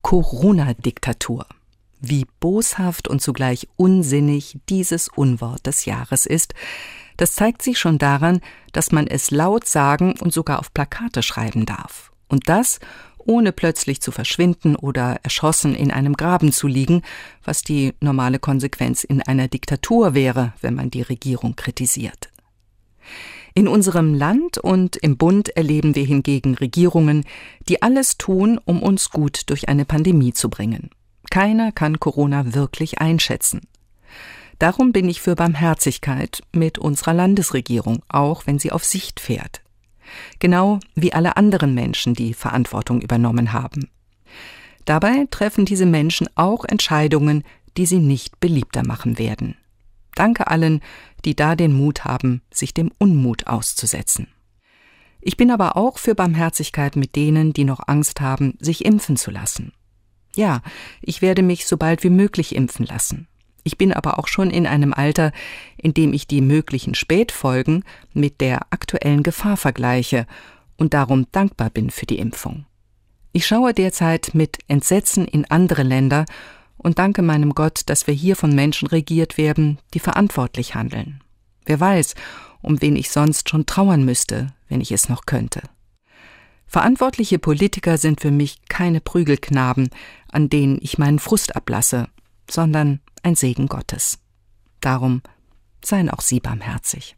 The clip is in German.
Corona-Diktatur. Wie boshaft und zugleich unsinnig dieses Unwort des Jahres ist, das zeigt sich schon daran, dass man es laut sagen und sogar auf Plakate schreiben darf. Und das, ohne plötzlich zu verschwinden oder erschossen in einem Graben zu liegen, was die normale Konsequenz in einer Diktatur wäre, wenn man die Regierung kritisiert. In unserem Land und im Bund erleben wir hingegen Regierungen, die alles tun, um uns gut durch eine Pandemie zu bringen. Keiner kann Corona wirklich einschätzen. Darum bin ich für Barmherzigkeit mit unserer Landesregierung, auch wenn sie auf Sicht fährt. Genau wie alle anderen Menschen, die Verantwortung übernommen haben. Dabei treffen diese Menschen auch Entscheidungen, die sie nicht beliebter machen werden. Danke allen, die da den Mut haben, sich dem Unmut auszusetzen. Ich bin aber auch für Barmherzigkeit mit denen, die noch Angst haben, sich impfen zu lassen. Ja, ich werde mich so bald wie möglich impfen lassen. Ich bin aber auch schon in einem Alter, in dem ich die möglichen Spätfolgen mit der aktuellen Gefahr vergleiche und darum dankbar bin für die Impfung. Ich schaue derzeit mit Entsetzen in andere Länder und danke meinem Gott, dass wir hier von Menschen regiert werden, die verantwortlich handeln. Wer weiß, um wen ich sonst schon trauern müsste, wenn ich es noch könnte. Verantwortliche Politiker sind für mich keine Prügelknaben, an denen ich meinen Frust ablasse, sondern ein Segen Gottes. Darum seien auch Sie barmherzig.